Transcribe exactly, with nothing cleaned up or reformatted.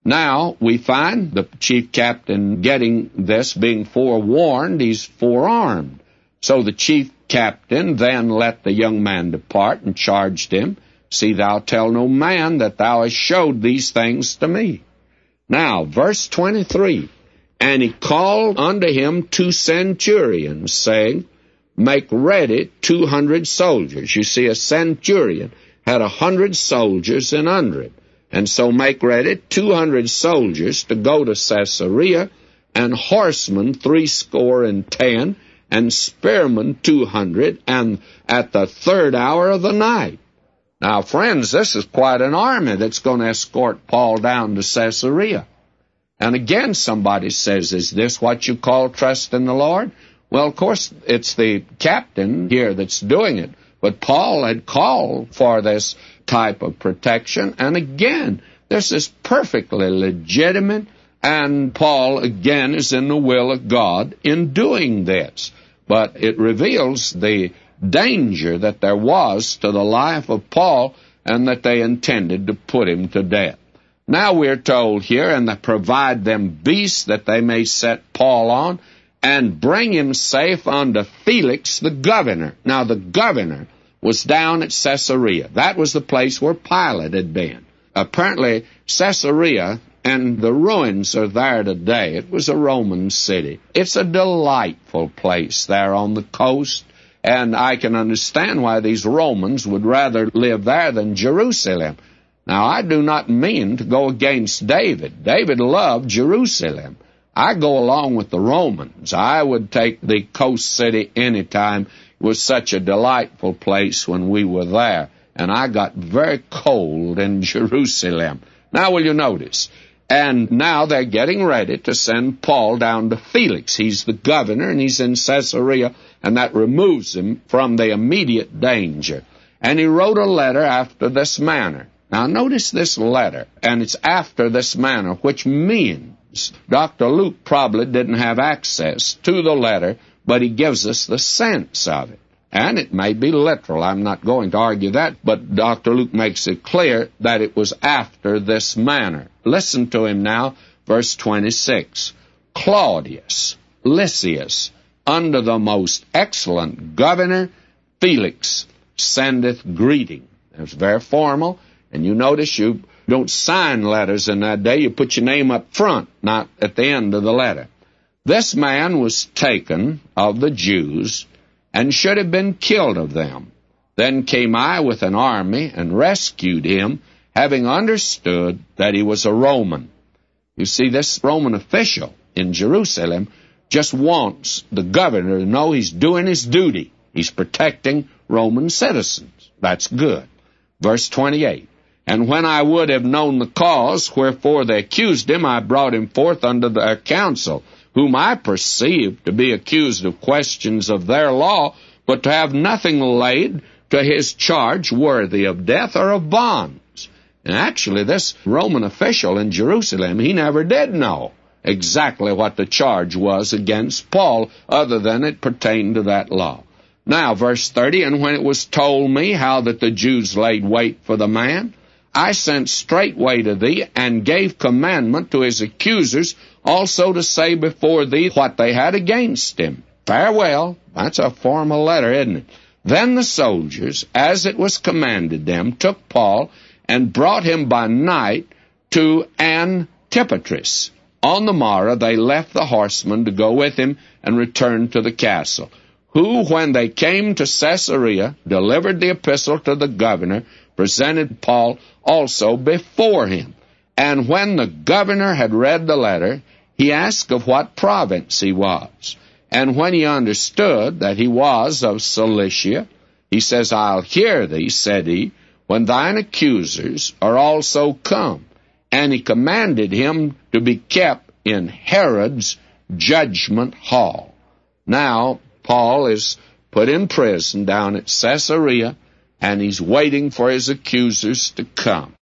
Now, we find the chief captain getting this, being forewarned, he's forearmed. So the chief captain then let the young man depart and charged him, See thou tell no man that thou hast showed these things to me. Now, verse twenty-three, And he called unto him two centurions, saying, Make ready two hundred soldiers. You see, a centurion had a hundred soldiers and under it. And so make ready two hundred soldiers to go to Caesarea, and horsemen threescore and ten, and spearmen two hundred, and at the third hour of the night. Now, friends, this is quite an army that's going to escort Paul down to Caesarea. And again, somebody says, is this what you call trust in the Lord? Well, of course, it's the captain here that's doing it. But Paul had called for this type of protection. And again, this is perfectly legitimate. And Paul, again, is in the will of God in doing this. But it reveals the danger that there was to the life of Paul, and that they intended to put him to death. Now we're told here, and they provide them beasts that they may set Paul on, and bring him safe unto Felix the governor. Now the governor was down at Caesarea. That was the place where Pilate had been. Apparently, Caesarea and the ruins are there today. It was a Roman city. It's a delightful place there on the coast, and I can understand why these Romans would rather live there than Jerusalem. Now, I do not mean to go against David. David loved Jerusalem. I go along with the Romans. I would take the coast city anytime. It was such a delightful place when we were there, and I got very cold in Jerusalem. Now, will you notice? And now they're getting ready to send Paul down to Felix. He's the governor, and he's in Caesarea, and that removes him from the immediate danger. And he wrote a letter after this manner. Now, notice this letter, and it's after this manner, which means Doctor Luke probably didn't have access to the letter, but he gives us the sense of it. And it may be literal. I'm not going to argue that, but Doctor Luke makes it clear that it was after this manner. Listen to him now, verse twenty-six. Claudius Lysias, under the most excellent governor, Felix, sendeth greeting. It's very formal, and you notice you don't sign letters in that day. You put your name up front, not at the end of the letter. This man was taken of the Jews, and should have been killed of them. Then came I with an army, and rescued him, having understood that he was a Roman. You see, this Roman official in Jerusalem just wants the governor to know he's doing his duty. He's protecting Roman citizens. That's good. Verse twenty-eight. And when I would have known the cause wherefore they accused him, I brought him forth unto their council, whom I perceived to be accused of questions of their law, but to have nothing laid to his charge worthy of death or of bonds. And actually, this Roman official in Jerusalem, he never did know exactly what the charge was against Paul, other than it pertained to that law. Now, verse thirty, And when it was told me how that the Jews laid wait for the man, I sent straightway to thee, and gave commandment to his accusers also to say before thee what they had against him. Farewell. That's a formal letter, isn't it? Then the soldiers, as it was commanded them, took Paul, and brought him by night to Antipatris. On the morrow they left the horsemen to go with him, and returned to the castle, who, when they came to Caesarea, delivered the epistle to the governor, presented Paul also before him. And when the governor had read the letter, he asked of what province he was. And when he understood that he was of Cilicia, he says, I'll hear thee, said he, when thine accusers are also come. And he commanded him to be kept in Herod's judgment hall. Now, Paul is put in prison down at Caesarea, and he's waiting for his accusers to come.